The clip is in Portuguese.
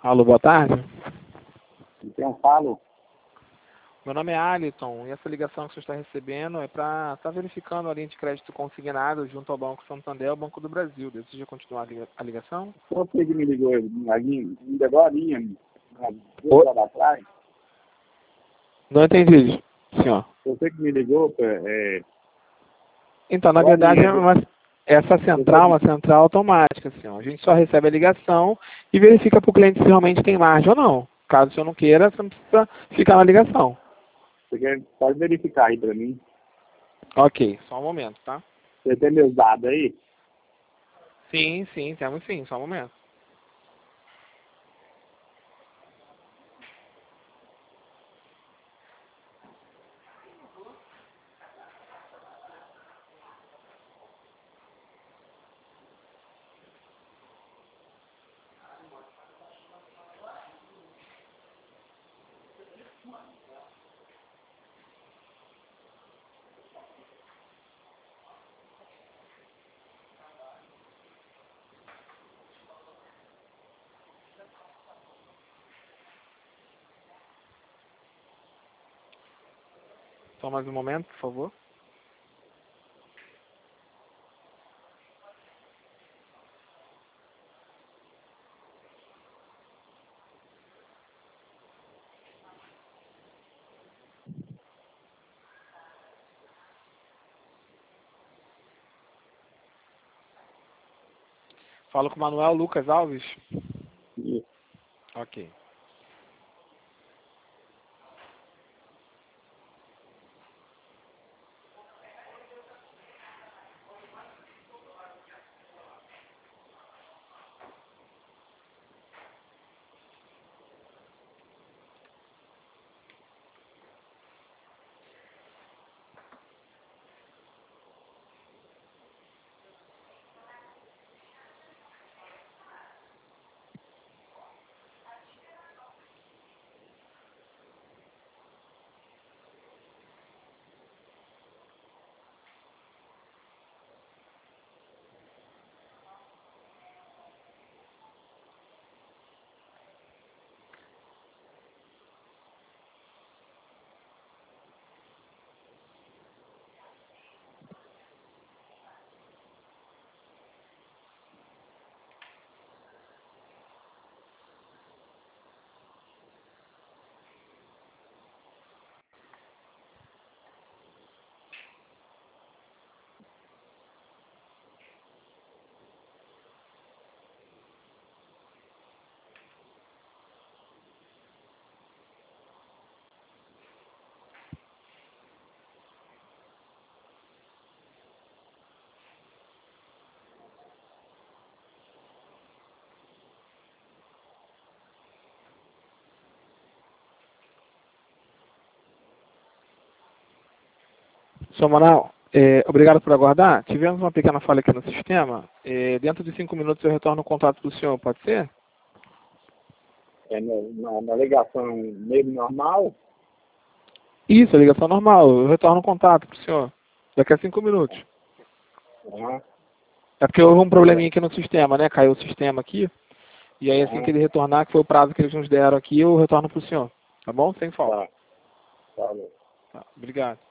Alô, boa tarde. Então, falo. Meu nome é Aliton e essa ligação que você está recebendo é para estar verificando a linha de crédito consignado junto ao Banco Santander, ao Banco do Brasil. Deseja continuar a ligação? Você que me ligou ainda agora, umas 2 horas atrás. Não entendi, senhor. Você que me ligou, Então, na verdade, essa central é uma central automática, senhor. A gente só recebe a ligação e verifica para o cliente se realmente tem margem ou não. Caso o senhor não queira, você não precisa ficar na ligação. pode verificar aí para mim. Ok, só um momento, tá? Você tem meus dados aí? Sim, temos sim, só um momento. Só mais um momento, por favor. Falo com o Manuel Lucas Alves? Isso. Ok. Senhor Manuel, obrigado por aguardar. Tivemos uma pequena falha aqui no sistema. Dentro de 5 minutos eu retorno o contato do senhor, pode ser? Na ligação mesmo normal? Isso, a ligação normal. Eu retorno o contato para o senhor. Daqui a 5 minutos. Uhum. É porque houve um probleminha aqui no sistema, né? Caiu o sistema aqui. E aí assim Uhum. que ele retornar, que foi o prazo que eles nos deram aqui, eu retorno para o senhor. Tá bom? Sem falta. Tá. Tá bom. Tá, obrigado.